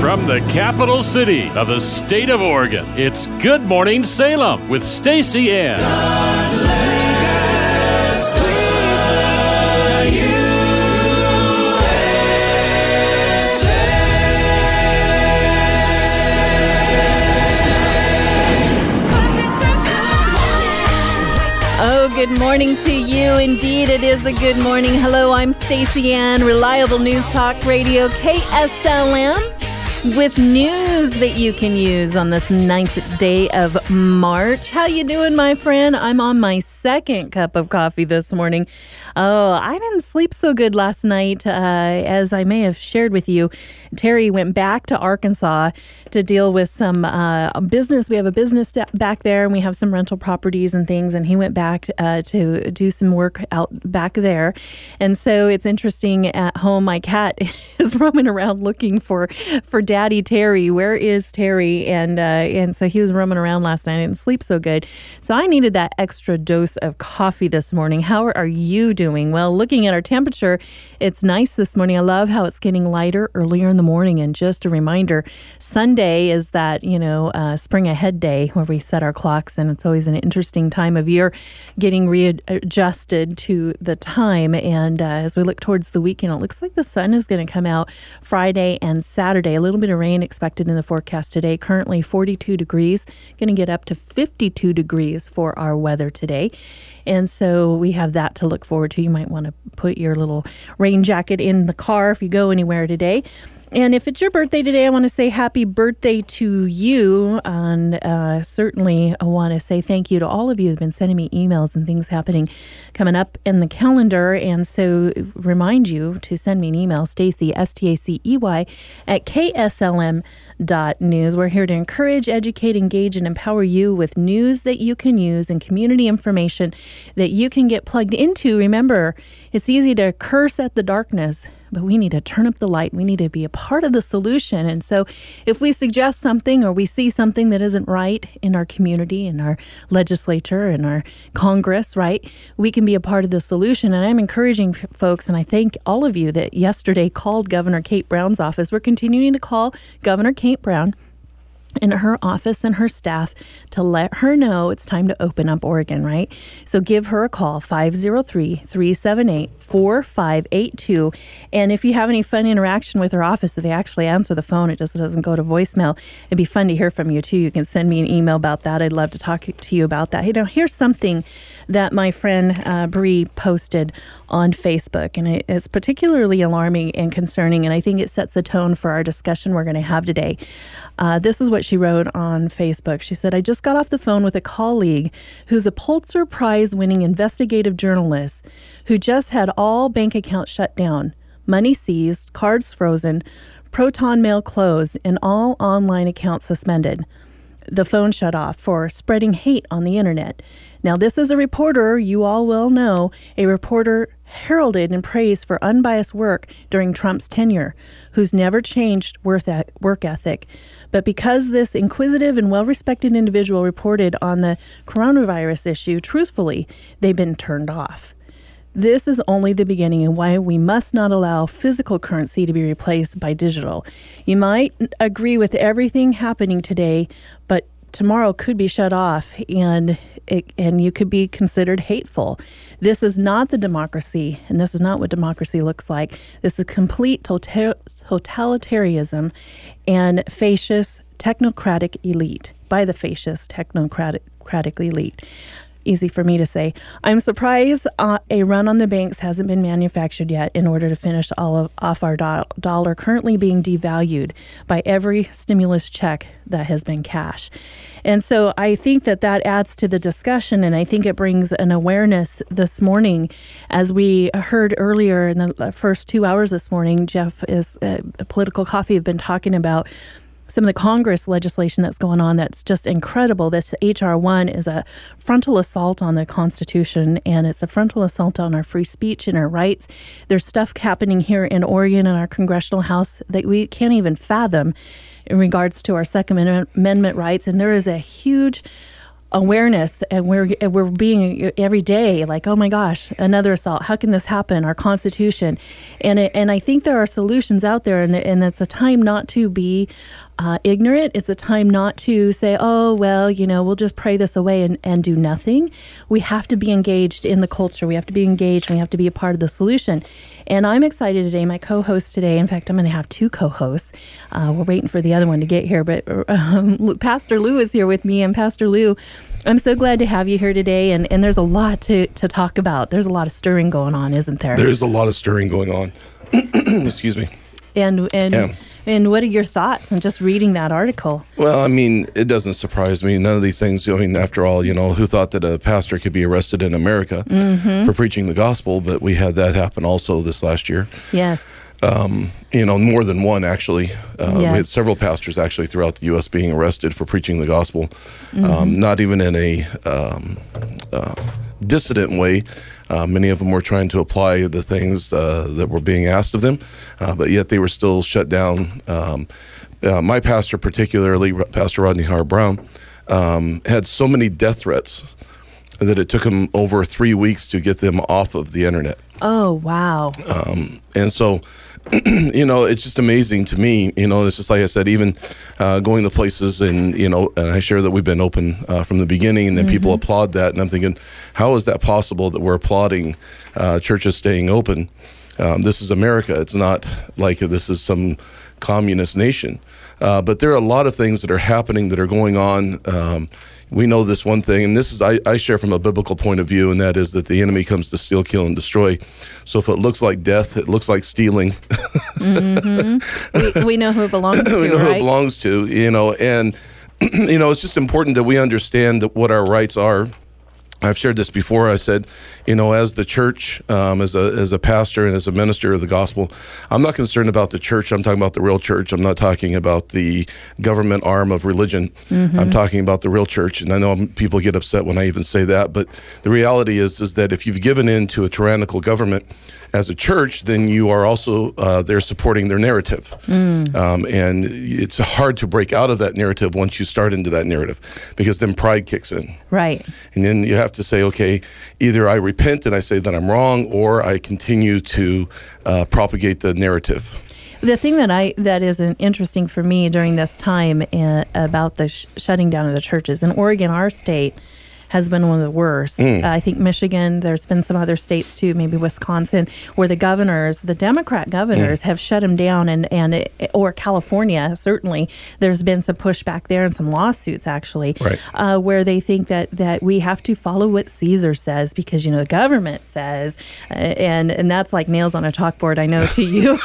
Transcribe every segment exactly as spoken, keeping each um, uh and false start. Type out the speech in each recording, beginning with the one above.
From the capital city of the state of Oregon, it's Good Morning Salem with Stacy Ann. Oh, good morning to you. Indeed, it is a good morning. Hello, I'm Stacy Ann, Reliable News Talk Radio, K S L M, with news that you can use on this ninth day of March. How you doing, my friend? I'm on my second cup of coffee this morning. Oh, I didn't sleep so good last night, uh, as I may have shared with you. Terry went back to Arkansas to deal with some uh, business. We have a business back there, and we have some rental properties and things, and he went back uh, to do some work out back there. And so it's interesting, at home, my cat is roaming around looking for for Daddy Terry. Where is Terry? And uh, and so he was roaming around last night. I didn't sleep so good. So I needed that extra dose of coffee this morning. How are you doing? Well, looking at our temperature, it's nice this morning. I love how it's getting lighter earlier in the morning. And just a reminder, Sunday is that, you know, uh, spring ahead day where we set our clocks. And it's always an interesting time of year getting readjusted to the time. And uh, as we look towards the weekend, it looks like the sun is going to come out Friday and Saturday. A little bit of rain expected in the forecast today. Currently forty-two degrees, going to get up to fifty-two degrees for our weather today. And so we have that to look forward to. You might want to put your little rain jacket in the car if you go anywhere today. And if it's your birthday today, I want to say happy birthday to you. And uh, certainly I want to say thank you to all of you who've been sending me emails and things happening coming up in the calendar. And so remind you to send me an email, Stacy, S T A C E Y, at K S L M dot news. We're here to encourage, educate, engage, and empower you with news that you can use and community information that you can get plugged into. Remember, it's easy to curse at the darkness, but we need to turn up the light. We need to be a part of the solution. And so if we suggest something or we see something that isn't right in our community, in our legislature, in our Congress, right, we can be a part of the solution. And I'm encouraging folks, and I thank all of you that yesterday called Governor Kate Brown's office. We're continuing to call Governor Kate Brown in her office and her staff to let her know it's time to open up Oregon, right? So give her a call, five oh three, three seven eight, four five eight two. And if you have any fun interaction with her office, if they actually answer the phone, it just doesn't go to voicemail, it'd be fun to hear from you too. You can send me an email about that. I'd love to talk to you about that. Hey, now here's something that my friend uh, Bree posted on Facebook, and it, it's particularly alarming and concerning, and I think it sets the tone for our discussion we're going to have today. Uh, this is what she wrote on Facebook. She said, I just got off the phone with a colleague who's a Pulitzer Prize-winning investigative journalist who just had all bank accounts shut down, money seized, cards frozen, Proton Mail closed, and all online accounts suspended. The phone shut off for spreading hate on the internet. Now, this is a reporter, you all well know, a reporter heralded and praised for unbiased work during Trump's tenure, who's never changed work ethic. But because this inquisitive and well-respected individual reported on the coronavirus issue truthfully, they've been turned off. This is only the beginning and why we must not allow physical currency to be replaced by digital. You might agree with everything happening today, but tomorrow could be shut off and it, and you could be considered hateful. This is not the democracy, and this is not what democracy looks like. This is complete total, totalitarianism and fascist technocratic elite, by the fascist technocratic elite. Easy for me to say. I'm surprised uh, a run on the banks hasn't been manufactured yet in order to finish all of, off our do- dollar currently being devalued by every stimulus check that has been cash. And so I think that that adds to the discussion, and I think it brings an awareness this morning. As we heard earlier in the first two hours this morning, Jeff is uh, Political Coffee have been talking about some of the Congress legislation that's going on that's just incredible. This H R one is a frontal assault on the Constitution, and it's a frontal assault on our free speech and our rights. There's stuff happening here in Oregon in our Congressional House that we can't even fathom in regards to our Second Amendment rights, and there is a huge awareness, and we're we're being every day like, oh my gosh, another assault. How can this happen? Our Constitution, and it, and I think there are solutions out there, and and it's a time not to be uh, ignorant. It's a time not to say, oh well, you know, we'll just pray this away and, and do nothing. We have to be engaged in the culture. We have to be engaged. We have to be a part of the solution. And I'm excited today. My co-host today, in fact, I'm going to have two co-hosts. Uh, we're waiting for the other one to get here, but um, Pastor Lou is here with me. And Pastor Lou, I'm so glad to have you here today. And, and there's a lot to, to talk about. There's a lot of stirring going on, isn't there? There is a lot of stirring going on. Excuse me. And and yeah. and what are your thoughts on just reading that article? Well, I mean, it doesn't surprise me. None of these things, I mean, after all, you know, who thought that a pastor could be arrested in America mm-hmm. for preaching the gospel? But we had that happen also this last year. Yes. Um, you know, more than one, actually. Uh, yes. We had several pastors actually throughout the U S being arrested for preaching the gospel, mm-hmm. um, not even in a um, uh, dissident way. Uh, many of them were trying to apply the things uh, that were being asked of them, uh, but yet they were still shut down. Um, uh, my pastor, particularly Pastor Rodney Howard-Browne, um, had so many death threats that it took him over three weeks to get them off of the internet. Oh, wow. Um, and so, you know, it's just amazing to me. You know, it's just like I said, even uh, going to places and, you know, and I share that we've been open uh, from the beginning, and then mm-hmm. people applaud that. And I'm thinking, how is that possible that we're applauding uh, churches staying open? Um, this is America. It's not like this is some communist nation. Uh, but there are a lot of things that are happening that are going on. Um, we know this one thing, and this is I, I share from a biblical point of view, and that is that the enemy comes to steal, kill, and destroy. So if it looks like death, it looks like stealing. mm-hmm. we, we know who it belongs to, we know right? who it belongs to, you know, and you know, it's just important that we understand that what our rights are. I've shared this before. I said, you know, as the church, um, as a as a pastor and as a minister of the gospel, I'm not concerned about the church. I'm talking about the real church. I'm not talking about the government arm of religion. Mm-hmm. I'm talking about the real church. And I know people get upset when I even say that, but the reality is is that if you've given in to a tyrannical government as a church, then you are also uh, there supporting their narrative. Mm. Um, and it's hard to break out of that narrative once you start into that narrative, because then pride kicks in. Right. And then you have to say, okay, either I repent and I say that I'm wrong, or I continue to uh, propagate the narrative. The thing that I that is interesting for me during this time uh, about the sh- shutting down of the churches in Oregon, our state, has been one of the worst. Mm. Uh, I think Michigan, there's been some other states too, maybe Wisconsin, where the governors, the Democrat governors, mm. have shut them down, and, and it, or California, certainly, there's been some pushback there and some lawsuits, actually, right. uh, where they think that, that we have to follow what Caesar says because, you know, the government says, uh, and, and that's like nails on a chalkboard, I know, to you.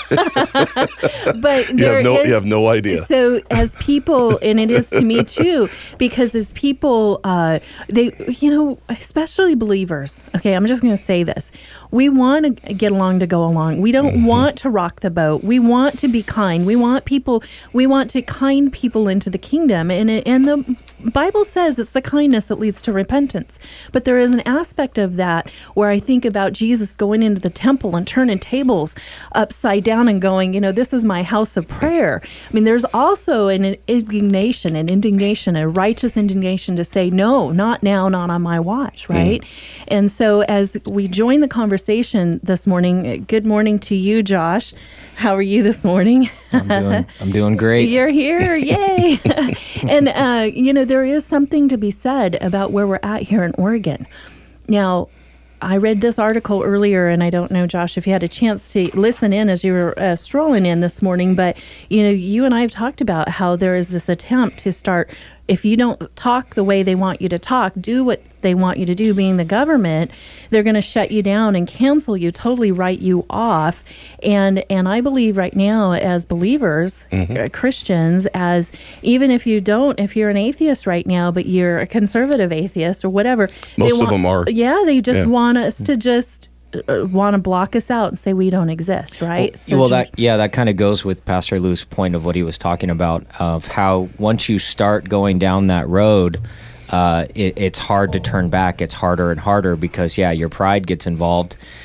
But you have, no, is, you have no idea. So as people, and it is to me too, because as people, uh, they, you know, especially believers. Okay, I'm just going to say this. We want to get along to go along. We don't mm-hmm. want to rock the boat. We want to be kind. We want people, we want to kind people into the kingdom. And, it, and the Bible says it's the kindness that leads to repentance. But there is an aspect of that where I think about Jesus going into the temple and turning tables upside down and going, you know, this is my house of prayer. I mean, there's also an indignation, an indignation, a righteous indignation to say, no, not now, not on my watch, right? Mm. And so as we join the conversation this morning, good morning to you, Josh. How are you this morning? I'm doing, I'm doing great. You're here, yay! And, uh, you know, there is something to be said about where we're at here in Oregon. Now, I read this article earlier, and I don't know, Josh, if you had a chance to listen in as you were uh, strolling in this morning, but, you know, you and I have talked about how there is this attempt to start, if you don't talk the way they want you to talk, do what they want you to do, being the government, they're going to shut you down and cancel you, totally write you off. And and I believe right now, as believers, mm-hmm. uh, Christians, as even if you don't, if you're an atheist right now, but you're a conservative atheist or whatever. Most want, of them are. Yeah, they just yeah. want us to just uh, want to block us out and say we don't exist, right? Well, so well that yeah, that kind of goes with Pastor Lou's point of what he was talking about, of how once you start going down that road, Uh, it, it's hard to turn back. It's harder and harder because, yeah, your pride gets involved.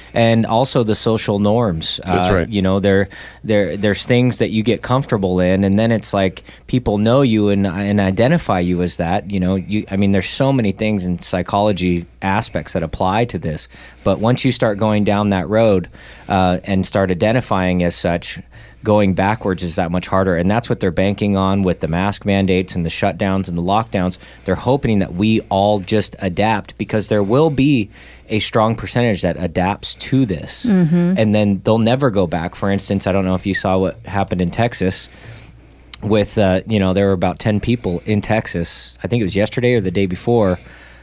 and also the social norms. That's uh, right. You know, there, there, there's things that you get comfortable in, and then it's like people know you and and identify you as that. You know, you. I mean, there's so many things in psychology aspects that apply to this, but once you start going down that road uh, and start identifying as such, going backwards is that much harder. And that's what they're banking on with the mask mandates and the shutdowns and the lockdowns. They're hoping that we all just adapt, because there will be a strong percentage that adapts to this. Mm-hmm. And then they'll never go back. For instance, I don't know if you saw what happened in Texas with, uh, you know, there were about ten people in Texas. I think it was yesterday or the day before.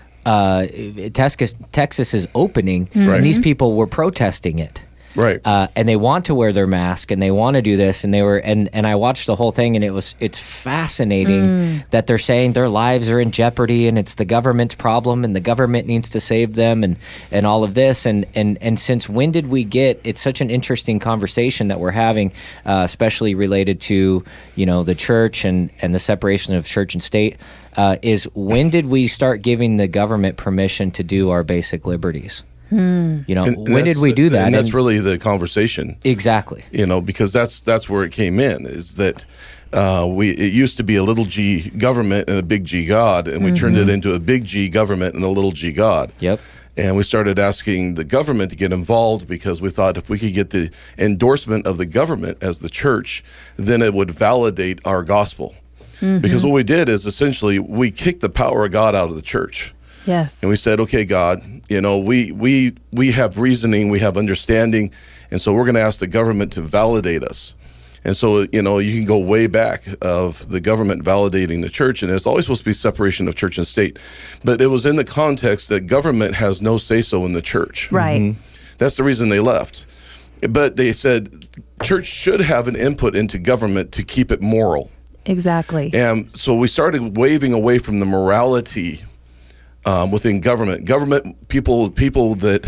Uh, Texas, Texas is opening, mm-hmm. and these people were protesting it. Right. Uh, and they want to wear their mask, and they want to do this, and they were, and, and I watched the whole thing, and it was, it's fascinating mm. that they're saying their lives are in jeopardy, and it's the government's problem, and the government needs to save them, and, and all of this, and, and, and since when did we get, it's such an interesting conversation that we're having, uh, especially related to, you know, the church and, and the separation of church and state, uh, is when did we start giving the government permission to do our basic liberties? Hmm. You know, and, and when did we do that? And that's and, really the conversation. Exactly. You know, because that's that's where it came in, is that uh, we it used to be a little g government and a big G God, and we mm-hmm. turned it into a big G government and a little G God. Yep. And we started asking the government to get involved, because we thought if we could get the endorsement of the government as the church, then it would validate our gospel. Mm-hmm. Because what we did is essentially we kicked the power of God out of the church. Yes. And we said, okay, God, you know, we we we have reasoning, we have understanding, and so we're going to ask the government to validate us. And so, you know, you can go way back of the government validating the church, and it's always supposed to be separation of church and state. But it was in the context that government has no say-so in the church. Right. Mm-hmm. That's the reason they left. But they said church should have an input into government to keep it moral. Exactly. And so we started waving away from the morality Um, within government, government people, people that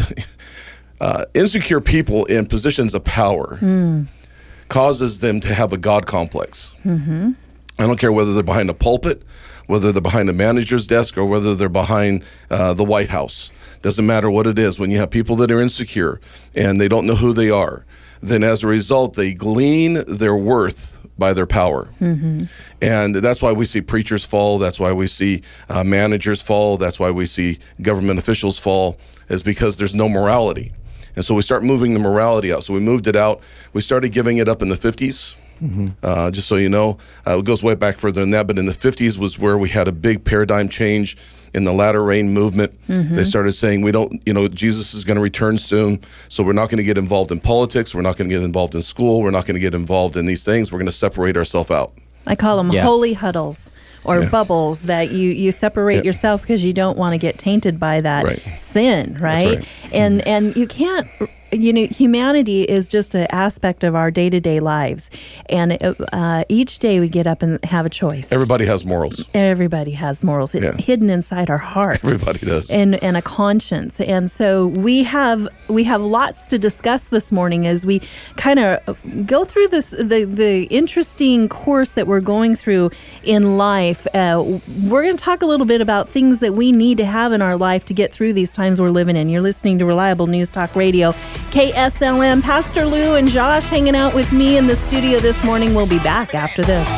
uh, insecure people in positions of power mm. causes them to have a God complex. Mm-hmm. I don't care whether they're behind a pulpit, whether they're behind a manager's desk, or whether they're behind uh, the White House. Doesn't matter what it is. When you have people that are insecure and they don't know who they are, then as a result, they glean their worth by their power. Mm-hmm. And that's why we see preachers fall. That's why we see uh, managers fall. That's why we see government officials fall, is because there's no morality. And so we start moving the morality out. So we moved it out. We started giving it up in the fifties. Mm-hmm. Uh, just so you know, uh, it goes way back further than that, but in the fifties was where we had a big paradigm change in the latter rain movement. Mm-hmm. They started saying, we don't, you know, Jesus is going to return soon, so we're not going to get involved in politics, we're not going to get involved in school, we're not going to get involved in these things, we're going to separate ourselves out. I call them yeah. holy huddles or yeah. bubbles, that you, you separate yeah. yourself because you don't want to get tainted by that right. sin, right? right? And mm-hmm. and you can't, you know, humanity is just an aspect of our day-to-day lives. And uh, each day we get up and have a choice. Everybody has morals. Everybody has morals. It's yeah. hidden inside our heart. Everybody does. And and a conscience. And so we have we have lots to discuss this morning as we kind of go through this the, the interesting course that we're going through in life. Uh, we're going to talk a little bit about things that we need to have in our life to get through these times we're living in. You're listening to Reliable News Talk Radio, K S L M. Pastor Lou and Josh hanging out with me in the studio this morning. We'll be back after this.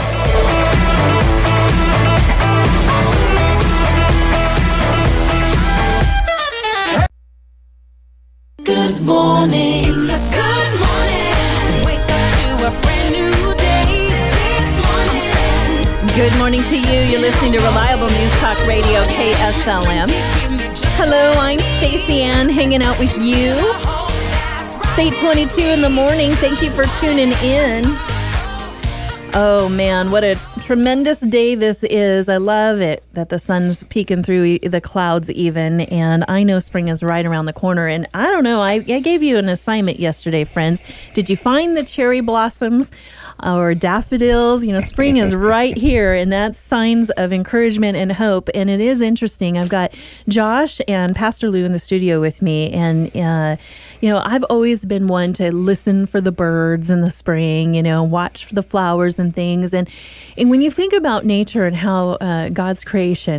Good morning. It's a good morning. Wake up to a brand new day. This morning. Good morning to you. You're listening to Reliable News Talk Radio, K S L M. Hello, I'm Stacey Ann, hanging out with you. It's eight twenty-two in the morning. Thank you for tuning in. Oh, man, what a tremendous day this is. I love it that the sun's peeking through the clouds even, and I know spring is right around the corner. And I don't know, I, I gave you an assignment yesterday, friends. Did you find the cherry blossoms or daffodils? You know, spring is right here, and that's signs of encouragement and hope. And it is interesting. I've got Josh and Pastor Lou in the studio with me, and uh, you know, I've always been one to listen for the birds in the spring, you know, watch for the flowers and things. And and when you think about nature and how uh, God's creation,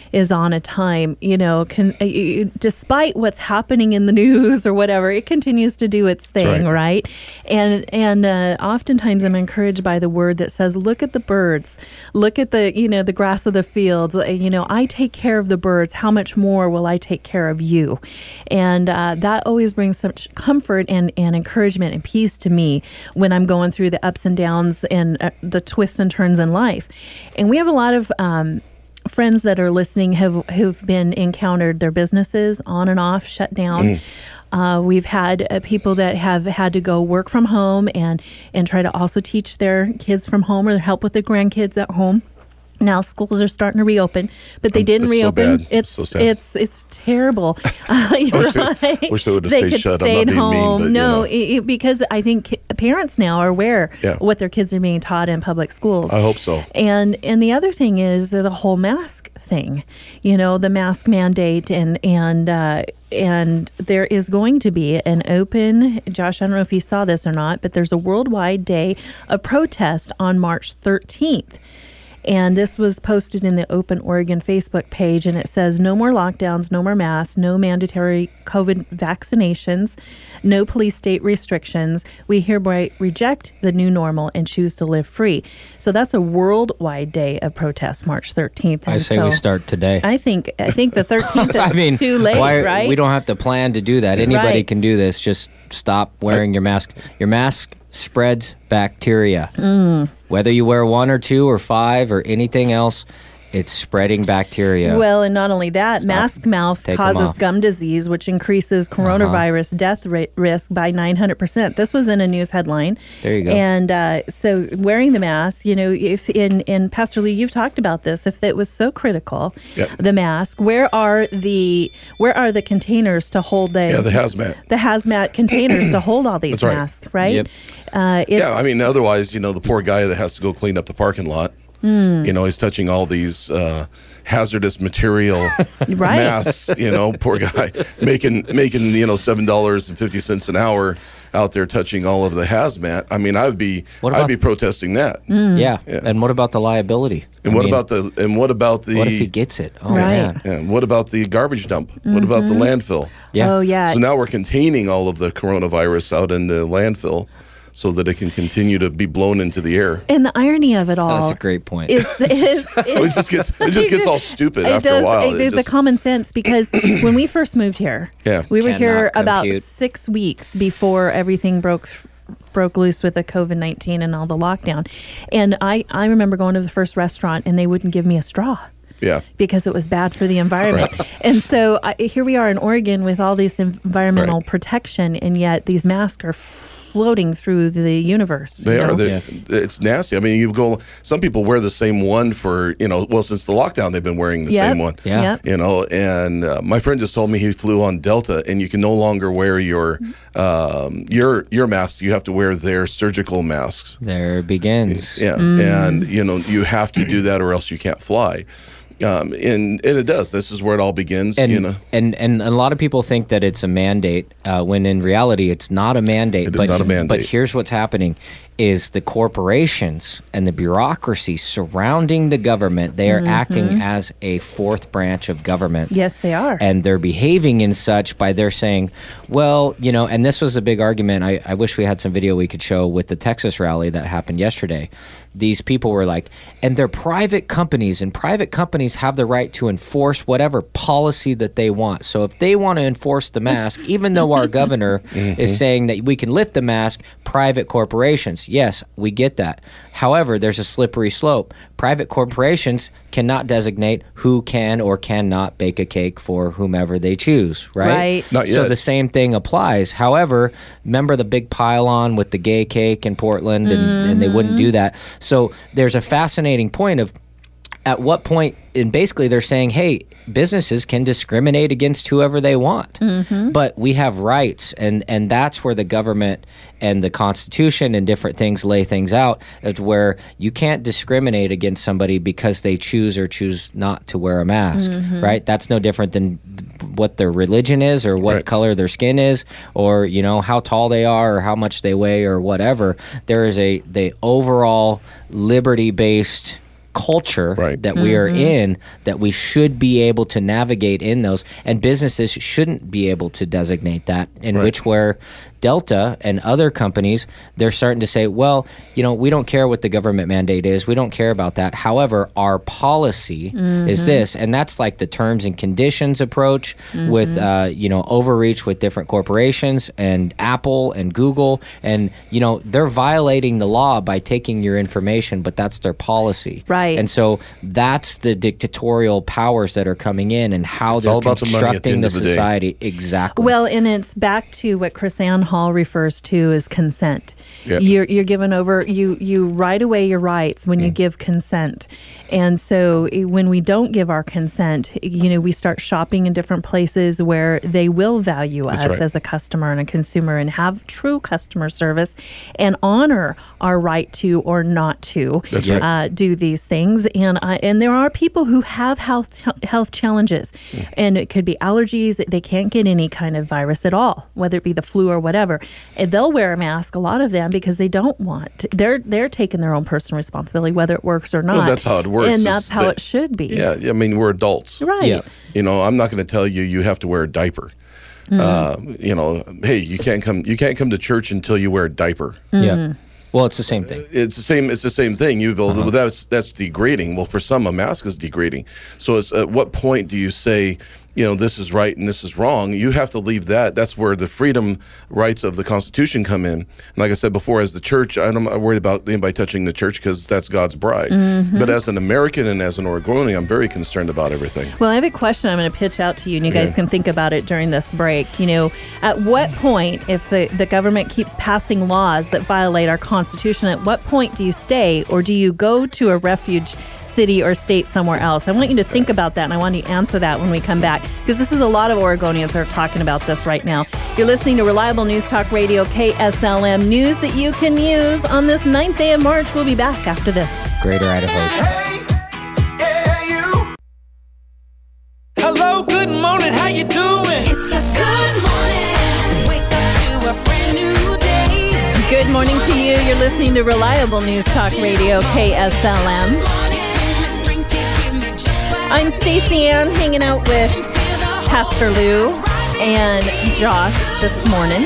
is on a time, you know, can, uh, you- despite what's happening in the news or whatever, it continues to do its thing, right. right? And and uh, oftentimes I'm encouraged by the word that says, look at the birds, look at the, you know, the grass of the fields. Uh, You know, I take care of the birds. How much more will I take care of you? And uh, that always brings such comfort and, and encouragement and peace to me when I'm going through the ups and downs and uh, the twists and turns in life. And we have a lot of um, friends that are listening have who've been encountered their businesses on and off, shut down. Mm. Uh, we've had uh, people that have had to go work from home and, and try to also teach their kids from home or help with the grandkids at home. Now schools are starting to reopen, but they Um, didn't it's so reopen. bad. It's So sad. it's it's terrible. Uh, you're wish they- right. wish they would've They stayed could shut. I'm stay not at being mean, home. but, you no, know. it- it- because I think ki- parents now are aware Yeah. what their kids are being taught in public schools. I hope so. And and the other thing is the whole mask thing, you know, the mask mandate, and and uh, and there is going to be an open. Josh, I don't know if you saw this or not, but there's a worldwide day of protest on March thirteenth. And this was posted in the Open Oregon Facebook page, and it says, no more lockdowns, no more masks, no mandatory COVID vaccinations, no police state restrictions. We hereby reject the new normal and choose to live free. So that's a worldwide day of protest, March thirteenth. I And say so we start today. I think I think the thirteenth is I mean, too late, why- right? We don't have to plan to do that. Anybody Right. can do this. Just stop wearing your mask. Your mask spreads bacteria. Mm. Whether you wear one or two or five or anything else, it's spreading bacteria. Well, and not only that, mask mouth Take 'em causes off. gum disease, which increases coronavirus death ra- risk by nine hundred percent. This was in a news headline. There you go. And uh, so wearing the mask, you know, if in, in Pastor Lee, you've talked about this, if it was so critical, Yep. the mask, where are the where are the containers to hold the, Yeah, the hazmat. the hazmat containers to hold all these That's right. masks, right? Yep. Uh, it's, Yeah, I mean, otherwise, you know, the poor guy that has to go clean up the parking lot, Hmm. you know, he's touching all these uh, hazardous material Right. masks. You know, poor guy making making you know seven dollars and fifty cents an hour out there touching all of the hazmat. I mean, I would be What I'd about- be protesting that. yeah. Yeah. And what about the liability? And I what mean, about the and what about the what if he gets it? Oh Right. man. and what about the garbage dump? What about the landfill? Yeah. Oh, yeah. So now we're containing all of the coronavirus out in the landfill so that it can continue to be blown into the air. and the irony of it all That's a great point. is, is, It just gets it just gets all stupid It after does, a while. It, It there's just- the common sense because when we first moved here, Yeah. we were Cannot here about compute. six weeks before everything broke broke loose with the COVID nineteen and all the lockdown. And I, I remember going to the first restaurant and they wouldn't give me a straw yeah. because it was bad for the environment. And so I, here we are in Oregon with all this environmental Right. protection, and yet these masks are floating through the universe. They you are. know? They're- It's nasty. I mean, you go. Some people wear the same one for you know. Well, since the lockdown, they've been wearing the Yep. same one. Yeah. Yep. You know, and uh, my friend just told me he flew on Delta, and you can no longer wear your um, your your mask. You have to wear their surgical masks. There it begins. Yeah, Mm. and you know you have to do that, or else you can't fly. Um, and and it does. This is where it all begins. And, you know, and and a lot of people think that it's a mandate, uh, when in reality it's not a mandate. It is but, not a mandate. But here's what's happening: is the corporations and the bureaucracy surrounding the government, they are acting as a fourth branch of government. Yes, they are. And they're behaving in such by they're saying, well, you know, and this was a big argument. I, I wish we had some video we could show with the Texas rally that happened yesterday. These people were like, and they're private companies, and private companies have the right to enforce whatever policy that they want. So if they want to enforce the mask, even though our governor is saying that we can lift the mask, private corporations, yes, we get that. However, there's a slippery slope. Private corporations cannot designate who can or cannot bake a cake for whomever they choose, right? Right. Not So yet. the same thing applies. However, remember the big pile-on with the gay cake in Portland, and, and they wouldn't do that. So there's a fascinating point of at what point, and basically they're saying, hey, businesses can discriminate against whoever they want, but we have rights, and, and that's where the government and the Constitution and different things lay things out, it's where you can't discriminate against somebody because they choose or choose not to wear a mask, right? That's no different than what their religion is or what Right. color their skin is or, you know, how tall they are or how much they weigh or whatever. There is a the overall liberty-based culture Right. that we are in, that we should be able to navigate in those, and businesses shouldn't be able to designate that, in Right. which where Delta and other companies, they're starting to say, well, you know, we don't care what the government mandate is. We don't care about that. However, our policy is this. And that's like the terms and conditions approach with, uh, you know, overreach with different corporations and Apple and Google. And, you know, they're violating the law by taking your information, but that's their policy. Right. And so that's the dictatorial powers that are coming in and how It's they're all about the money at the constructing end the of the day. society. Exactly. Well, and it's back to what Chris Ann Hall refers to as consent. Yep. You're you're given over you you right away your rights when Mm. you give consent. And so eh, when we don't give our consent, you know, we start shopping in different places where they will value us right. as a customer and a consumer and have true customer service and honor our right to or not to That's right. uh, do these things. And I, and there are people who have health health challenges, and it could be allergies. They can't get any kind of virus at all, whether it be the flu or whatever. And they'll wear a mask, a lot of them, because they don't want. To. They're they're taking their own personal responsibility, whether it works or not. Well, that's how it works. and is that's how that- it should be. Yeah, I mean, we're adults. Right. Yeah. You know, I'm not going to tell you you have to wear a diaper. Uh, you know, hey, you can't come. You can't come to church until you wear a diaper. yeah. Well, it's the same thing. It's the same. It's the same thing. You go, well, that's that's degrading. Well, for some, a mask is degrading. So, it's, at what point do you say, you know, this is right and this is wrong? You have to leave that. That's where the freedom rights of the Constitution come in. And like I said before, as the church, I'm not worried about anybody touching the church because that's God's bride. But as an American and as an Oregonian, I'm very concerned about everything. Well, I have a question I'm going to pitch out to you, and you guys Okay. can think about it during this break. You know, at what point, if the, the government keeps passing laws that violate our Constitution, at what point do you stay, or do you go to a refuge city or state somewhere else? I want you to think about that, and I want you to answer that when we come back, because this is a lot of Oregonians that are talking about this right now. You're listening to Reliable News Talk Radio, K S L M, news that you can use on this ninth day of March. We'll be back after this. Greater Idaho. Hey, yeah, you. Hello, good morning, how you doing? It's a good morning. Wake up to a brand new day. Good morning to you. You're listening to Reliable News Talk Radio, K S L M. This drink it give me just what I'm Stacey Ann, hanging out with Pastor Lou and Josh this morning.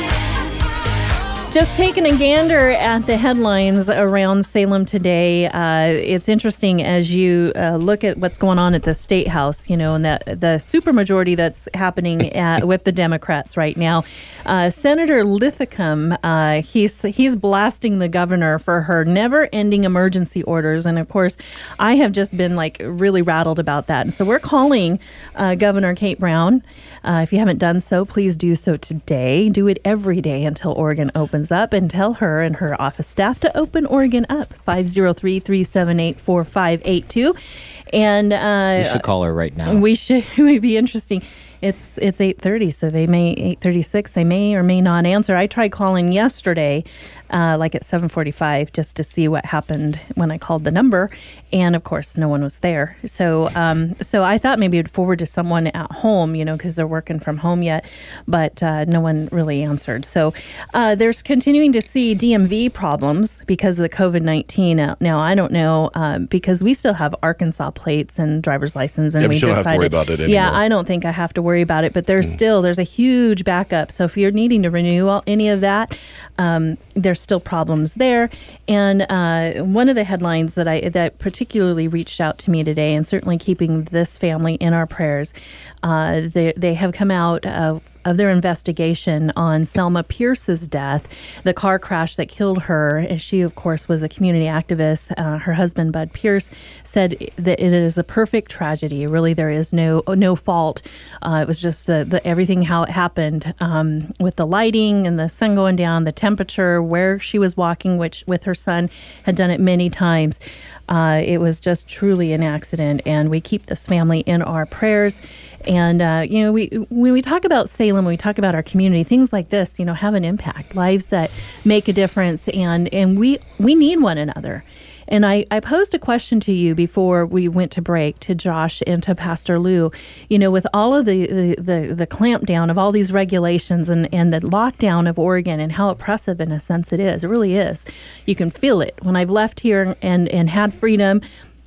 Just taking a gander at the headlines around Salem today. Uh, it's interesting as you uh, look at what's going on at the State House, you know, and that the supermajority that's happening at, with the Democrats right now. Uh, Senator Lithicum, uh, he's he's blasting the governor for her never-ending emergency orders, and of course, I have just been like really rattled about that. And so we're calling uh, Governor Kate Brown. Uh, if you haven't done so, please do so today. Do it every day until Oregon opens up, and tell her and her office staff to open Oregon up. five oh three, three seven eight, four five eight two. And uh, You should call her right now. we should. It would be interesting. It's it's eight thirty, so they may eight thirty-six. They may or may not answer. I tried calling yesterday, uh, like at seven forty-five, just to see what happened when I called the number, and of course, no one was there. So um, so I thought maybe it'd forward to someone at home, you know, because they're working from home yet, but uh, no one really answered. So uh, there's continuing to see D M V problems because of the COVID nineteen. Uh, now I don't know um, because we still have Arkansas plates and driver's license, and Yeah, but we you don't have decided, to worry about it yeah, anymore. I don't think I have to worry about it, but there's still, there's a huge backup. So if you're needing to renew all, any of that, um, there's still problems there. And uh, one of the headlines that I, that particularly reached out to me today, and certainly keeping this family in our prayers, uh, they, they have come out uh, of their investigation on Selma Pierce's death, the car crash that killed her. And she, of course, was a community activist. Uh, her husband, Bud Pierce, said that it is a perfect tragedy. Really, there is no no fault. Uh, it was just the, the everything how it happened, um, with the lighting and the sun going down, the temperature, where she was walking, which with her son had done it many times. Uh, it was just truly an accident, and we keep this family in our prayers. And, uh, you know, we when we talk about Salem, when we talk about our community, things like this, you know, have an impact, lives that make a difference. And, and we, we need one another. And I, I posed a question to you before we went to break, to Josh and to Pastor Lou. You know, with all of the, the, the, the clamp down of all these regulations and, and the lockdown of Oregon and how oppressive in a sense it is, it really is. You can feel it. When I've left here and, and had freedom,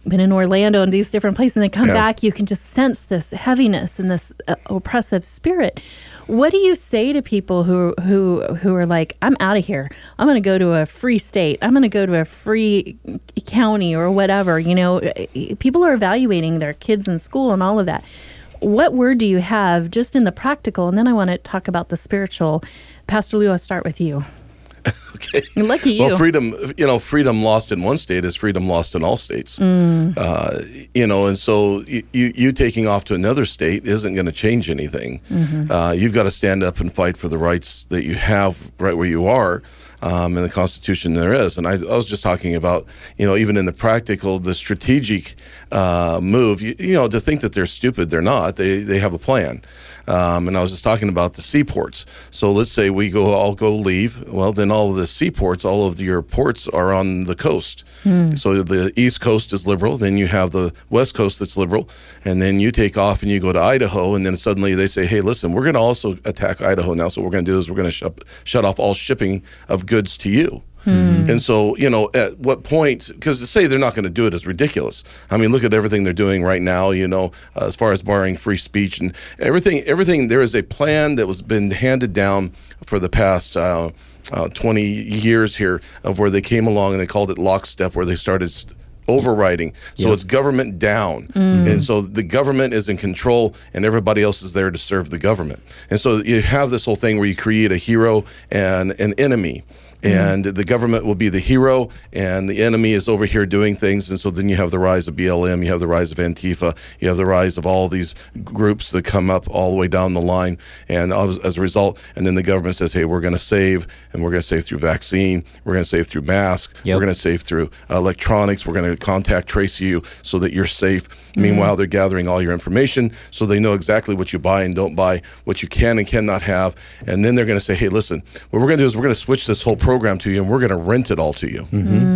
been in Orlando and these different places, and they come Yeah. back, you can just sense this heaviness and this uh, oppressive spirit. What do you say to people who who who are like, I'm out of here. I'm going to go to a free state. I'm going to go to a free county or whatever. You know, people are evaluating their kids in school and all of that. What word do you have just in the practical? And then I want to talk about the spiritual. Pastor Lou, I'll start with you. Okay. Lucky you. Well, freedom, you know, freedom lost in one state is freedom lost in all states. Mm. Uh, you know, and so you, you, you taking off to another state isn't going to change anything. Mm-hmm. Uh, you've got to stand up and fight for the rights that you have right where you are. Um, in the Constitution there is. And I, I was just talking about, you know, even in the practical, the strategic uh, move, you, you know, to think that they're stupid, they're not. They they have a plan. Um, and I was just talking about the seaports. So let's say we go all go leave. Well, then all of the seaports, all of your ports are on the coast. Mm. So the East Coast is liberal. Then you have the West Coast that's liberal. And then you take off and you go to Idaho. And then suddenly they say, hey, listen, we're going to also attack Idaho now. So what we're going to do is we're going to shut, shut off all shipping of goods to you. Mm. And so, you know, at what point, because to say they're not going to do it is ridiculous. I mean, look at everything they're doing right now, you know, uh, as far as barring free speech and everything, everything. There is a plan that was been handed down for the past uh, uh, twenty years here of where they came along and they called it lockstep, where they started st- overriding. So Yep. it's government down. And so the government is in control and everybody else is there to serve the government. And so you have this whole thing where you create a hero and an enemy. And the government will be the hero, and the enemy is over here doing things. And so then you have the rise of B L M, you have the rise of Antifa, you have the rise of all these groups that come up all the way down the line. And as, as a result, and then the government says, hey, we're going to save, and we're going to save through vaccine, we're going to save through mask, Yep. we're going to save through uh, electronics, we're going to contact trace you so that you're safe. Meanwhile, they're gathering all your information so they know exactly what you buy and don't buy, what you can and cannot have. And then they're going to say, hey, listen, what we're going to do is we're going to switch this whole program to you and we're going to rent it all to you.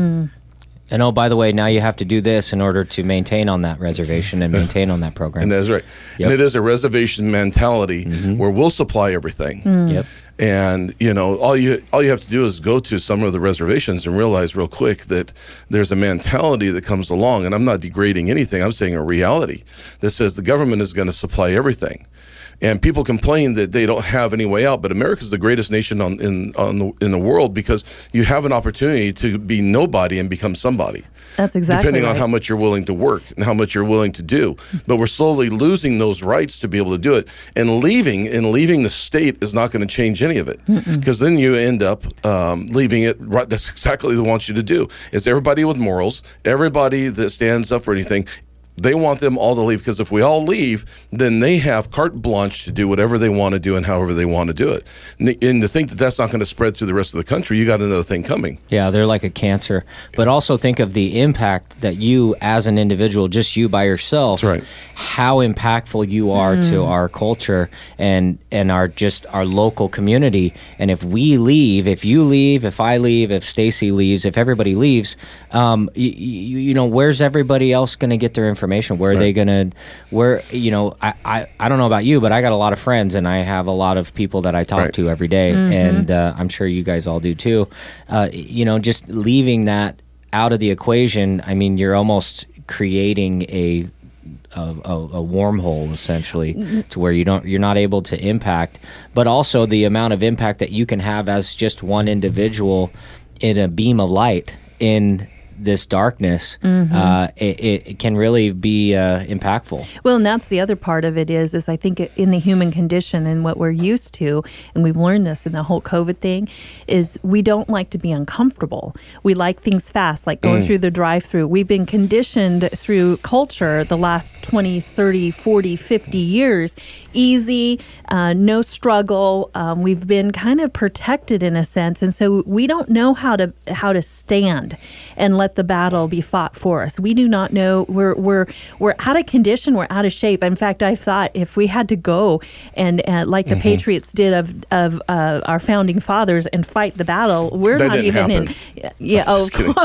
And oh, by the way, now you have to do this in order to maintain on that reservation and maintain on that program. And that's right. Yep. And it is a reservation mentality where we'll supply everything. Yep. And you know, all you all you have to do is go to some of the reservations and realize real quick that there's a mentality that comes along. And I'm not degrading anything. I'm saying a reality that says the government is going to supply everything. And people complain that they don't have any way out, but America is the greatest nation on, in on the, in the world because you have an opportunity to be nobody and become somebody. That's exactly Depending on right. how much you're willing to work and how much you're willing to do. But we're slowly losing those rights to be able to do it. And leaving and leaving the state is not going to change any of it. Because then you end up um, leaving it right. That's exactly what they want you to do. Is everybody with morals, everybody that stands up for anything, they want them all to leave, because if we all leave, then they have carte blanche to do whatever they want to do and however they want to do it. And, the, and to think that that's not going to spread through the rest of the country, you got another thing coming. Yeah, they're like a cancer. But also think of the impact that you, as an individual, just you by yourself, That's right. how impactful you are to our culture and and our just our local community. And if we leave, if you leave, if I leave, if Stacy leaves, if everybody leaves, um, you, you, you know, where's everybody else going to get their information? Where are they going to, where, you know, I, I, I don't know about you, but I got a lot of friends and I have a lot of people that I talk Right. to every day. And uh, I'm sure you guys all do too. Uh, you know, just leaving that out of the equation, I mean, you're almost creating a a, a, a wormhole essentially to where you don't you're not able to impact, but also the amount of impact that you can have as just one individual in a beam of light in this darkness, uh, it, it can really be uh, impactful. Well, and that's the other part of it is, is I think in the human condition and what we're used to, and we've learned this in the whole COVID thing, is we don't like to be uncomfortable. We like things fast, like going through the drive-through. We've been conditioned through culture the last twenty, thirty, forty, fifty years, easy, uh, no struggle. Um, we've been kind of protected in a sense, and so we don't know how to how to stand and let the battle be fought for us. We do not know. We're we're we're out of condition. We're out of shape. In fact, I thought if we had to go and uh, like the Patriots did of of uh, our founding fathers and fight the battle, we're That not didn't even happen. in. Yeah. Oh, Just kidding.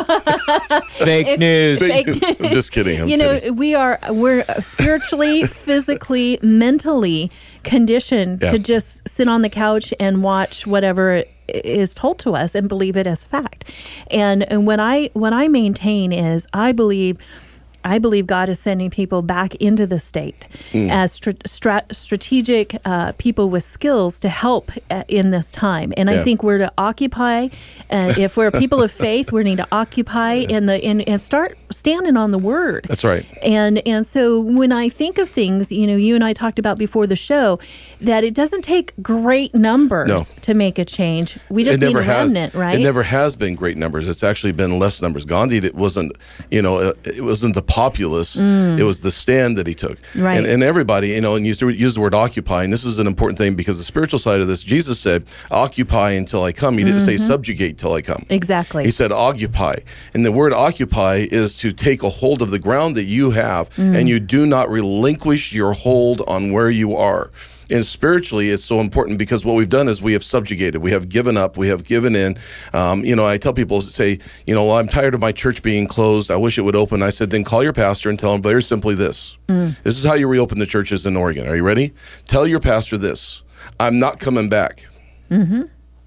Fake If- news. Fake- I'm just kidding. I'm you know, kidding. we are we're spiritually, physically, mentally conditioned Yeah. to just sit on the couch and watch whatever is told to us and believe it as fact. And and what I what I maintain is I believe I believe God is sending people back into the state mm. as stra- stra- strategic uh, people with skills to help uh, in this time. And yeah. I think we're to occupy. Uh, if we're people of faith, we need to occupy in the and, and start standing on the word. That's right. And and so when I think of things, you know, you and I talked about before the show that it doesn't take great numbers no. to make a change. We just it need never a has, remnant, right? It never has been great numbers. It's actually been less numbers. Gandhi, it wasn't, you know, it wasn't the populace. Mm. It was the stand that he took. Right. And, and everybody, you know, and you use the word occupy, and this is an important thing because the spiritual side of this, Jesus said, occupy until I come. He didn't mm-hmm. say subjugate till I come. Exactly. He said occupy. And the word occupy is to take a hold of the ground that you have, mm. and you do not relinquish your hold on where you are. And spiritually, it's so important because what we've done is we have subjugated, we have given up, we have given in. Um, you know, I tell people, say, you know, well, I'm tired of my church being closed. I wish it would open. I said, then call your pastor and tell him very simply this. Mm. This is how you reopen the churches in Oregon. Are you ready? Tell your pastor this. I'm not coming back. Mm-hmm.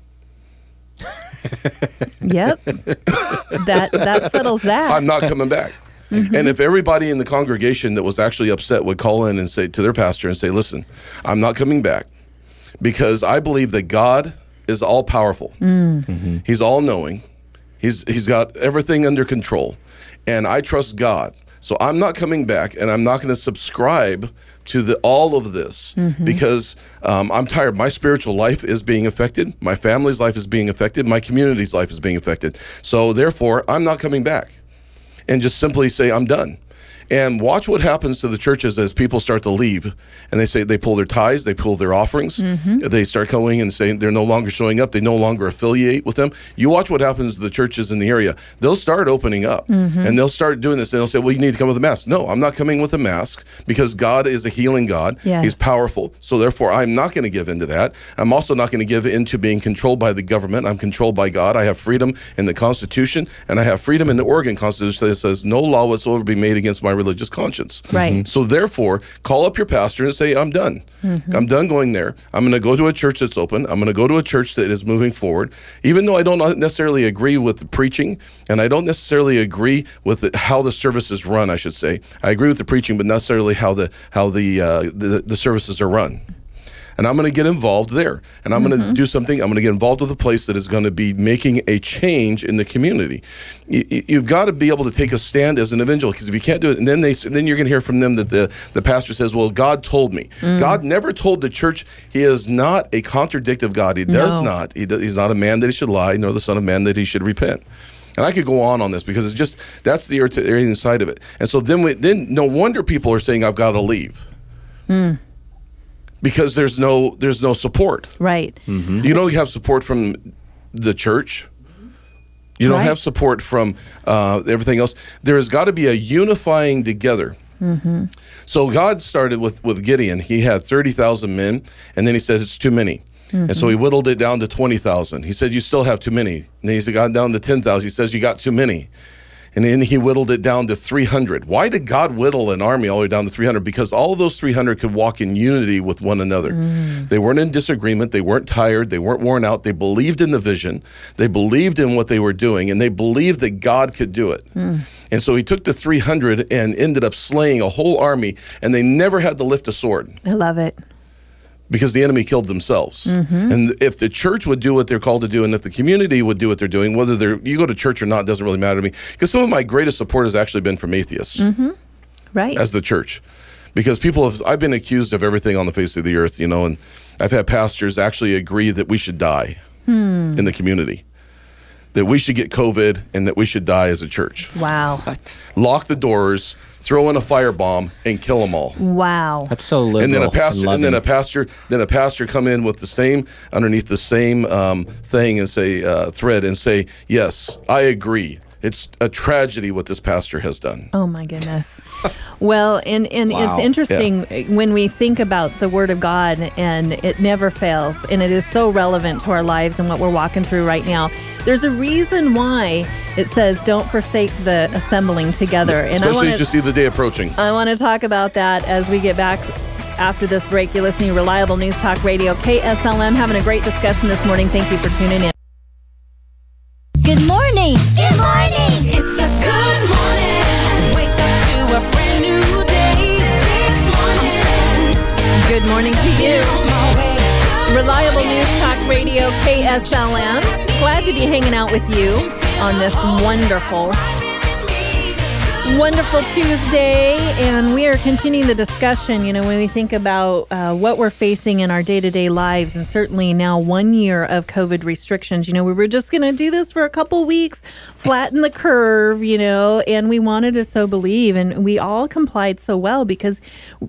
Yep. that that settles that. I'm not coming back. Mm-hmm. And if everybody in the congregation that was actually upset would call in and say to their pastor and say, listen, I'm not coming back because I believe that God is all powerful. Mm. Mm-hmm. He's all knowing. He's he's got everything under control. And I trust God. So I'm not coming back, and I'm not going to subscribe to the all of this mm-hmm. because um, I'm tired. My spiritual life is being affected. My family's life is being affected. My community's life is being affected. So therefore, I'm not coming back. And just simply say, I'm done. And watch what happens to the churches as people start to leave. And they say they pull their tithes, they pull their offerings. Mm-hmm. They start going and saying they're no longer showing up. They no longer affiliate with them. You watch what happens to the churches in the area. They'll start opening up. Mm-hmm. And they'll start doing this. And they'll say, well, you need to come with a mask. No, I'm not coming with a mask because God is a healing God. Yes. He's powerful. So therefore, I'm not going to give into that. I'm also not going to give into being controlled by the government. I'm controlled by God. I have freedom in the Constitution. And I have freedom in the Oregon Constitution that says no law whatsoever be made against my religious conscience. Right. Mm-hmm. So therefore, call up your pastor and say, I'm done. Mm-hmm. I'm done going there. I'm going to go to a church that's open. I'm going to go to a church that is moving forward. Even though I don't necessarily agree with the preaching, and I don't necessarily agree with the, how the service is run, I should say. I agree with the preaching, but not necessarily how the how the uh, the, the services are run. And I'm going to get involved there. And I'm mm-hmm. going to do something. I'm going to get involved with a place that is going to be making a change in the community. You, you've got to be able to take a stand as an individual, because if you can't do it, and then they then you're going to hear from them that the, the pastor says, well, God told me. Mm. God never told the church. He is not a contradictive God. He does no. not. He does, he's not a man that he should lie, nor the son of man that he should repent. And I could go on on this because it's just, that's the irritating side of it. And so then, we, then no wonder people are saying, I've got to leave. Mm. Because there's no there's no support. Right. Mm-hmm. You don't have support from the church. You don't right. have support from uh, everything else. There has got to be a unifying together. Mm-hmm. So God started with, with Gideon. He had thirty thousand men, and then he said, it's too many. Mm-hmm. And so he whittled it down to twenty thousand. He said, you still have too many. And then he got down to ten thousand. He says, you got too many. And then he whittled it down to three hundred. Why did God whittle an army all the way down to three hundred? Because all of those three hundred could walk in unity with one another. Mm. They weren't in disagreement. They weren't tired. They weren't worn out. They believed in the vision. They believed in what they were doing, and they believed that God could do it. Mm. And so he took the three hundred and ended up slaying a whole army, and they never had to lift a sword. I love it. Because the enemy killed themselves. Mm-hmm. And if the church would do what they're called to do, and if the community would do what they're doing, whether they're you go to church or not doesn't really matter to me. Because some of my greatest support has actually been from atheists. Mm-hmm. Right. As the church. Because people have, I've been accused of everything on the face of the earth, you know, and I've had pastors actually agree that we should die hmm. in the community. That we should get COVID and that we should die as a church. Wow. What? Lock the doors, throw in a firebomb, and kill them all. Wow. That's so liberal. And then a pastor, and, and then a pastor, then a pastor come in with the same underneath the same um, thing and say uh, thread and say, yes, I agree. It's a tragedy what this pastor has done. Oh my goodness. Well, and, and Wow. it's interesting yeah. when we think about the Word of God, and it never fails, and it is so relevant to our lives and what we're walking through right now. There's a reason why it says don't forsake the assembling together. And Especially I wanna, as you see the day approaching. I want to talk about that as we get back after this break. You're listening to Reliable News Talk Radio, K S L M, having a great discussion this morning. Thank you for tuning in. Good morning. Good morning. It's a good morning. Wake up to a S L M. Glad to be hanging out with you on this wonderful, wonderful Tuesday. And we are continuing the discussion, you know, when we think about uh, what we're facing in our day-to-day lives, and certainly now one year of COVID restrictions. You know, we were just going to do this for a couple weeks, flatten the curve, you know, and we wanted to so believe, and we all complied so well because,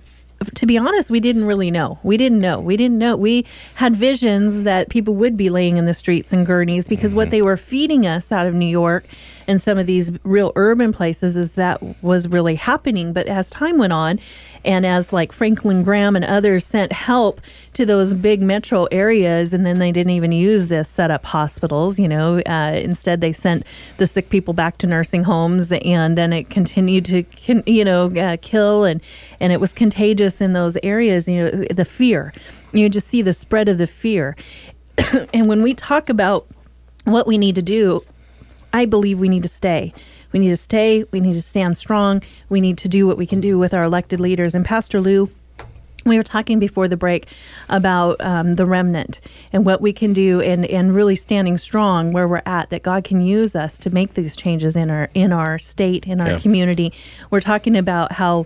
to be honest, we didn't really know. We didn't know. We didn't know. We had visions that people would be laying in the streets in gurneys because mm-hmm. what they were feeding us out of New York and some of these real urban places is that was really happening. But as time went on, and as like Franklin Graham and others sent help to those big metro areas, and then they didn't even use this, set up hospitals, you know, uh, instead they sent the sick people back to nursing homes, and then it continued to, you know, uh, kill, and, and it was contagious in those areas, you know, the fear. You just see the spread of the fear. And when we talk about what we need to do, I believe we need to stay. We need to stay. We need to stand strong. We need to do what we can do with our elected leaders. And Pastor Lou, we were talking before the break about um, the remnant and what we can do, and, and really standing strong where we're at, that God can use us to make these changes in our in our state, in our yeah. community. We're talking about how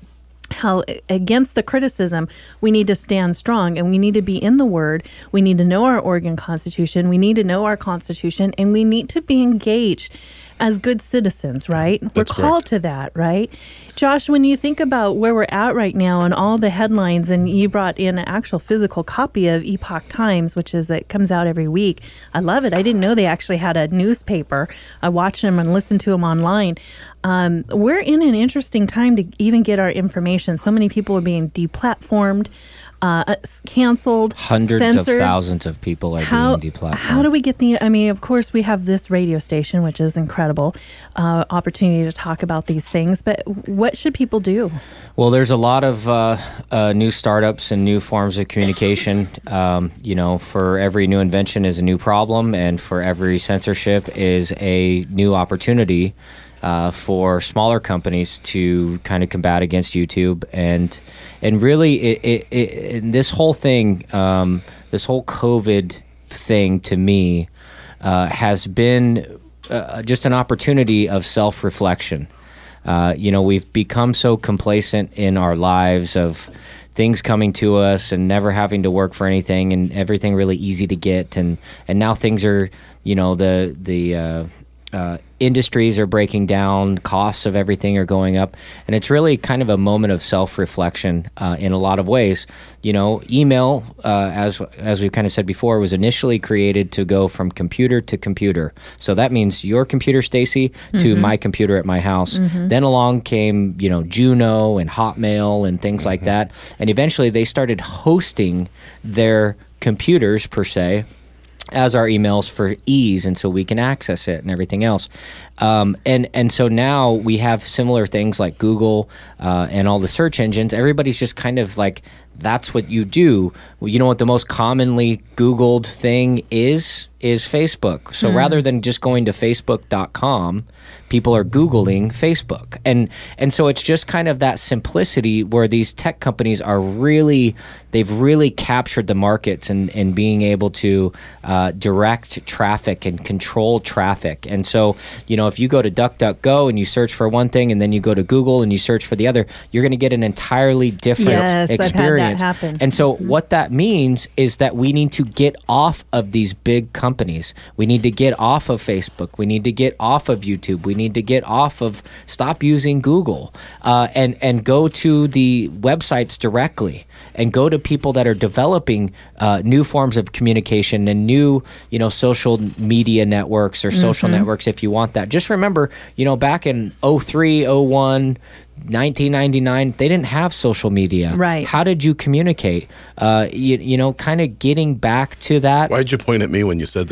how against the criticism, we need to stand strong, and we need to be in the Word. We need to know our Oregon Constitution. We need to know our Constitution, and we need to be engaged as good citizens, right? That's we're called correct. to that, right? Josh, when you think about where we're at right now and all the headlines, and you brought in an actual physical copy of Epoch Times, which is, it comes out every week. I love it. I didn't know they actually had a newspaper. I watch them and listen to them online. Um, we're in an interesting time to even get our information. So many people are being deplatformed, uh, canceled, Hundreds censored. of thousands of people are How, being deplatformed. how do we get the, I mean, of course, we have this radio station, which is incredible, uh, opportunity to talk about these things, but what should people do? Well, there's a lot of uh, uh, new startups and new forms of communication. Um, you know, for every new invention is a new problem, and for every censorship is a new opportunity uh, for smaller companies to kind of combat against YouTube. And and really, it, it, it, this whole thing, um, this whole COVID thing, to me, uh, has been uh, just an opportunity of self-reflection. Uh, you know, we've become so complacent in our lives of things coming to us and never having to work for anything, and everything really easy to get. And, and now things are, you know, the the uh, uh, industries are breaking down, costs of everything are going up, and it's really kind of a moment of self-reflection uh, in a lot of ways. You know, email, uh, as as we kind of said before, was initially created to go from computer to computer. So that means your computer, Stacy, to mm-hmm. my computer at my house. Mm-hmm. Then along came, you know, Juno and Hotmail and things mm-hmm. like that, and eventually they started hosting their computers, per se, as our emails for ease, and so we can access it and everything else. Um, and and so now we have similar things like Google uh, and all the search engines. Everybody's just kind of like, that's what you do. Well, you know what the most commonly Googled thing is? Is Facebook. So mm. rather than just going to facebook dot com, people are Googling Facebook. And and so it's just kind of that simplicity where these tech companies are really, they've really captured the markets and, and being able to uh, direct traffic and control traffic. And so, you know, if you go to DuckDuckGo and you search for one thing, and then you go to Google and you search for the other, you're going to get an entirely different yes, experience. I've had that happen. And so mm-hmm. what that means is that we need to get off of these big companies. We need to get off of Facebook. We need to get off of YouTube. We need to get off of, stop using Google, uh, and, and go to the websites directly, and go to people that are developing uh, new forms of communication and new, you know, social media networks or social mm-hmm. networks, if you want that. Just remember, you know, back in oh three, oh one, nineteen ninety-nine, they didn't have social media. Right. How did you communicate? Uh, you, you know, kind of getting back to that. Why'd you point at me when you said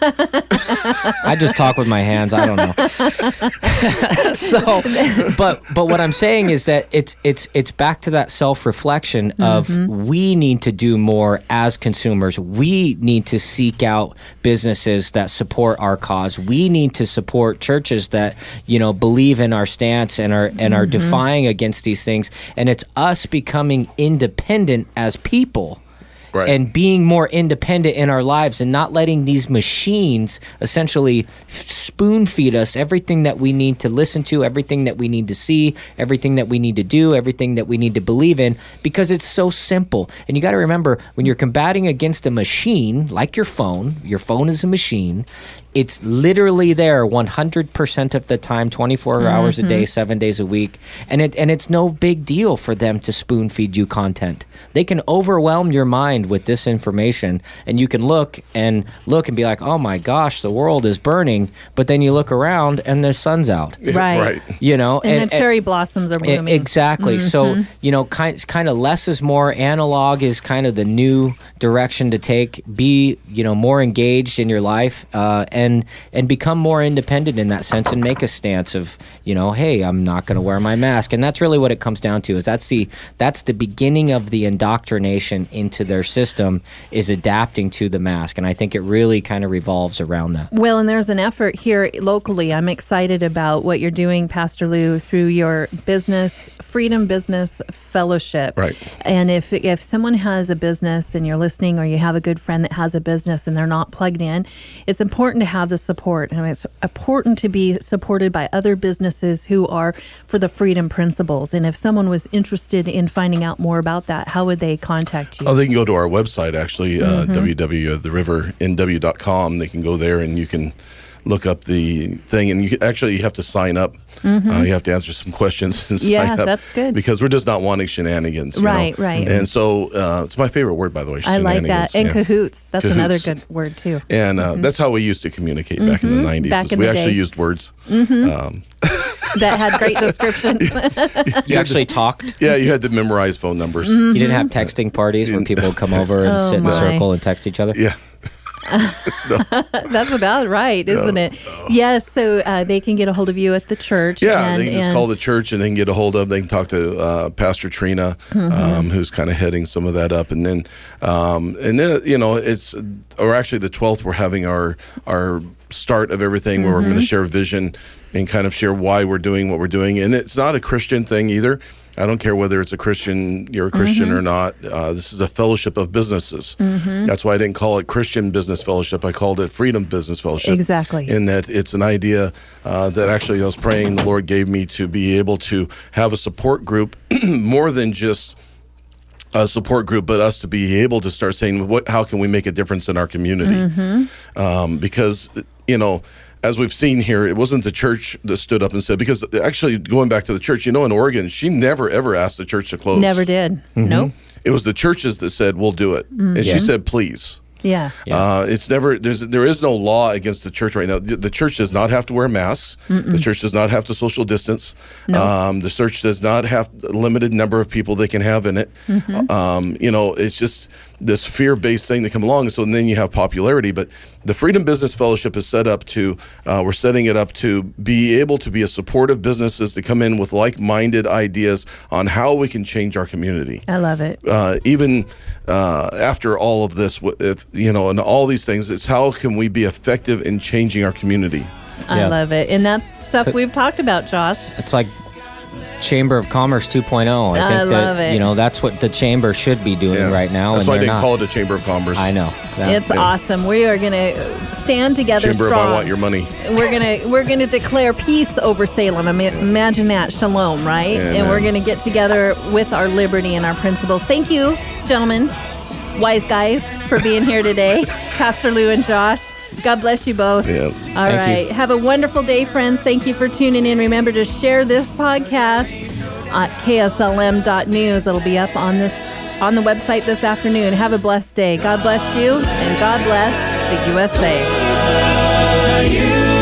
that? I just talk with my hands. I don't know. So, but but what I'm saying is that it's it's it's back to that self-reflection of mm-hmm. we need to do more as consumers. We need to seek out businesses that support our cause. We need to support churches that, you know, believe in our stance and are and are mm-hmm. defying against these things. And it's us becoming independent as people Right. and being more independent in our lives and not letting these machines essentially spoon feed us everything that we need to listen to, everything that we need to see, everything that we need to do, everything that we need to believe in, because it's so simple. And you got to remember, when you're combating against a machine like your phone, your phone is a machine, it's literally there one hundred percent of the time, twenty-four mm-hmm. hours a day, seven days a week. And it and it's no big deal for them to spoon feed you content. They can overwhelm your mind with disinformation, and you can look and look and be like, oh my gosh, the world is burning. But then you look around and the sun's out. Right. Right. You know, And, and, the cherry blossoms are and- blooming. exactly. So, you know, kind kind of less is more. Analog is kind of the new direction to take. Be, you know, more engaged in your life, uh, and and become more independent in that sense, and make a stance of, you know, hey, I'm not going to wear my mask. And that's really what it comes down to. Is that's the that's the beginning of the indoctrination into their system, is adapting to the mask. And I think it really kind of revolves around that. Well, and there's an effort here locally. I'm excited about what you're doing, Pastor Lou, through your business, Freedom Business Fellowship. Right. And if if someone has a business and you're listening, or you have a good friend that has a business and they're not plugged in, it's important to have the support. And it's important to be supported by other businesses who are for the freedom principles. And if someone was interested in finding out more about that, how would they contact you? Oh, they can go to our website, actually, uh, w w w dot the river n w dot com. They can go there and you can look up the thing. And you can, actually, you have to sign up. Mm-hmm. Uh, you have to answer some questions and sign Yeah, up. that's good. Because we're just not wanting shenanigans. You Right, know? right. And so uh, it's my favorite word, by the way, I like shenanigans. that. And Yeah. cahoots. That's another Cahoots. good word, too. And uh, that's how we used to communicate back in the nineties. Back in we the actually day. used words. Um, That had great descriptions. You actually talked. yeah, you had to memorize phone numbers. Mm-hmm. You didn't have texting parties where people would come over and Oh, sit in a my. circle and text each other? Yeah. That's about right, isn't it? Yes, so uh, they can get a hold of you at the church. Yeah, and, they can just and- call the church and they can get a hold of. They can talk to uh, Pastor Trina, Mm-hmm. um, who's kind of heading some of that up, and then, um, and then you know, it's or actually the twelfth we're having our our start of everything where we're Mm-hmm. going to share vision and kind of share why we're doing what we're doing, and it's not a Christian thing either. I don't care whether it's a Christian, you're a Christian Mm-hmm. or not. Uh, this is a fellowship of businesses. That's why I didn't call it Christian Business Fellowship. I called it Freedom Business Fellowship. Exactly. In that it's an idea uh, that actually I was praying the Lord gave me to be able to have a support group more than just a support group, but us to be able to start saying, what, how can we make a difference in our community? Um, because, you know, as we've seen here, it wasn't the church that stood up and said, because actually going back to the church, you know, in Oregon, she never, ever asked the church to close. Never did. Nope. It was the churches that said, we'll do it. And she said, please. Yeah. Uh, it's never there's there is no law against the church right now. The, the church does not have to wear masks. The church does not have to social distance. Um, the church does not have a limited number of people they can have in it. Um, you know, it's just this fear-based thing that come along. So then you have popularity. But the Freedom Business Fellowship is set up to uh, we're setting it up to be able to be a support of businesses to come in with like-minded ideas on how we can change our community. I love it. Uh, even uh, after all of this, wh- if you know, and all these things, it's how can we be effective in changing our community? I Yeah. love it. And that's stuff we've talked about, Josh. It's like Chamber of Commerce two point oh. I I think love that, it. you know, that's what the chamber should be doing Yeah. right now. That's and why I they're didn't not. call it a Chamber of Commerce. I know. That- It's awesome. We are going to stand together Chamber strong. of I want your money. We're gonna we're gonna declare peace over Salem. I mean, imagine that, shalom, right? Yeah, and we're man. gonna get together with our liberty and our principles. Thank you, gentlemen, wise guys, for being here today, Pastor Lou and Josh. God bless you both. Yes. All Thank right. you. Have a wonderful day, friends. Thank you for tuning in. Remember to share this podcast at K S L M dot news. It'll be up on this on the website this afternoon. Have a blessed day. God bless you, and God bless the U S A. You